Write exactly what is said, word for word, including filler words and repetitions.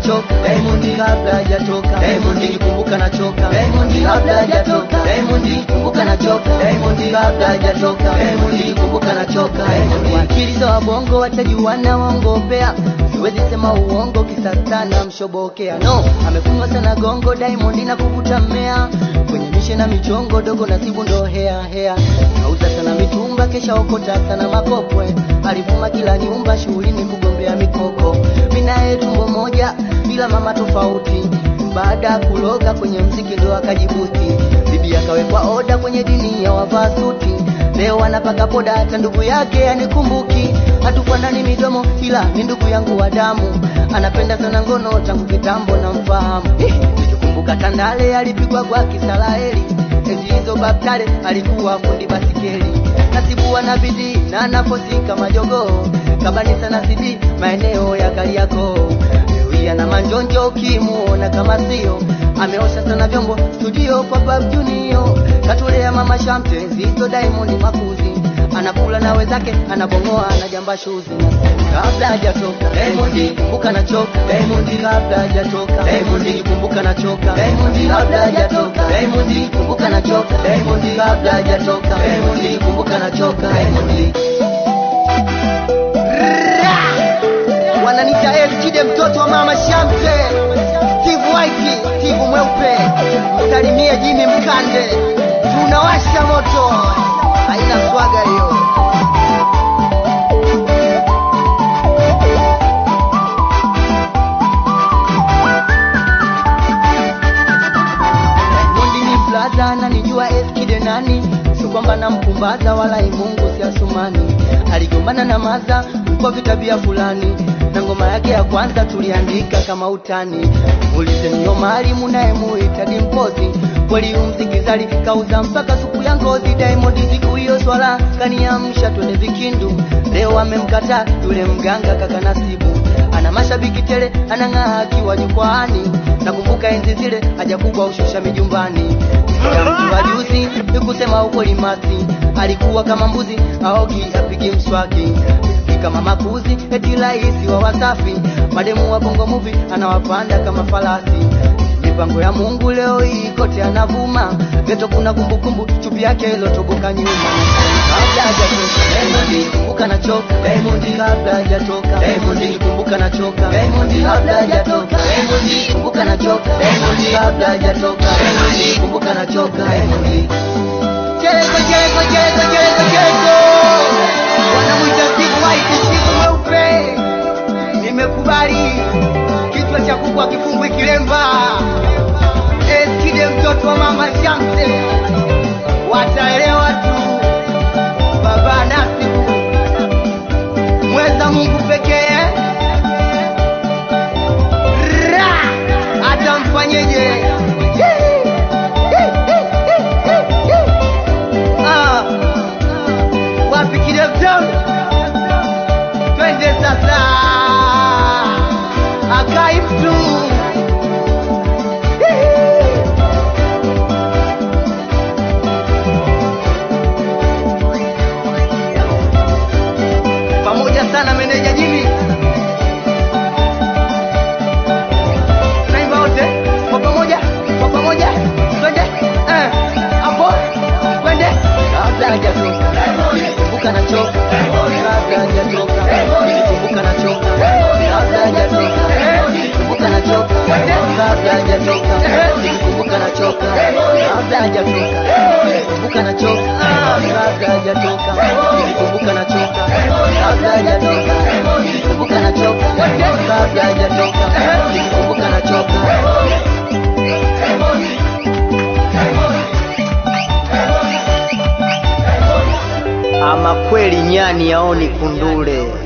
nachoka, Diamond kabla hajatoka, Diamond kumbuka nachoka, Diamond kabla hajatoka, Diamond kumbuka nachoka, Diamond kabla hajatoka, Diamond kumbuka nachoka, Diamond. Akili za bongo watajuana waongopea, siwezi sema uongo kisa sana mshobokea. No, amekunywa sana gongo Diamond na kuvuta mmea, kwenye mishe na michongo dogo nasibu ndo hea hea. Kauza sana mitumba kesha okota sana makopwe, alivuma kila nyumba shughuli ni kugombea mikoko. Minae tumbo moja bila mama tofauti, baada kuloga kwenye mziki ndo akajibuti. Bibi akawekwa oda kwenye dini ya wavaa suti, leo anapaka poda hata ndugu yake anikumbuki. Hatufanani midomo ila ni ndugu yangu wa damu, anapenda sana ngono tangu kitambo na mfahamu. Nikikumbuka Tandale alipigwa kwa Kisaraeli, enzi hizo Babtale alikuwa fundi basikeli. Nasibu na bidii na anafosi kama jogoo, kabani sana C D maeneo ya Kariakoo. Leo na manjonjo kimuona kama sio, ameosha sana vyombo studio kwa Bab Junior. Katulea mama Shamte hizo Diamond makuzi, anakula na wenzake anabongoa na jamba shuzi. Kabla hajatoka Diamond kumbuka nachoka, Diamond kabla hajatoka, Diamond kumbuka nachoka, Diamond kabla hajatoka, Diamond kumbuka nachoka, Diamond kabla hajatoka, Diamond kumbuka nachoka, Diamond. Wananita El Kide mtoto wa mama Shamte, Steve White, Steve mweupe, msalimie Jimmy Mkande, tunawasha moto, haina swaga hiyo. Na nijua El Kide nani, sio kwamba nampumbaza wala Mungu si Asumani. Aligombana na Maza kwa vitabia fulani, na ngoma yake ya kwanza tuliandika kama utani. Ulize nyo mali munae muita Dimpozi, kweli umzikizali kauza mpaka supu ya ngozi. Diamond siku hiyo swala kaniamsha twende Vikindu, leo amemkata yule mganga kaka Nasibu. Ana mashabiki tele anang'aa akiwa jukwaani, nakumbuka enzi zile haja kubwa ushusha mijumbani. Ya mtu wa juzi nikusema ukweli masi, alikuwa kama mbuzi aogi apigi mswaki. Ni kama makuzi eti laisi wa Wasafi, mademu wa Bongo Movie anawapanda kama falasi. Mipango ya Mungu leo hii kote anavuma, geto kuna kumbukumbu chupi yake ilotoboka nyuma. Kabla hajatoka Diamond kumbuka nachoka, Diamond kabla hajatoka, Diamond kumbuka nachoka, Diamond kabla hajatoka, Diamond kumbuka nachoka, Diamond kabla hajatoka, Diamond kumbuka nachoka, Diamond. Cheza cheza cheza cheza cheza, wanamuita Steve White, Steve mweupe. Nimekubali kichwa cha kuku akifungwi kilemba, El Kide mtoto wa mama Shamte, wataelewa tu. Baba Nasibu mweza Mungu pekee, hata mfanyeje. Ah, wapi Kide mtoto, twende sasa akai mtu. Pamoja sana meneja Jimmy, naimba wote kwa pamoja, kwa pamoja twende eh hapo twende. Kabla hajatoka kumbuka nachoka, kabla hajatoka kumbuka nachoka, kabla hajatoka kumbuka nachoka, kabla hajatoka kumbuka nachoka, kabla hajatoka kumbuka nachoka, kabla hajatoka kumbuka nachoka, kabla hajatoka kumbuka nachoka, kabla hajatoka kumbuka nachoka. Ama kweli nyani yaoni kundule.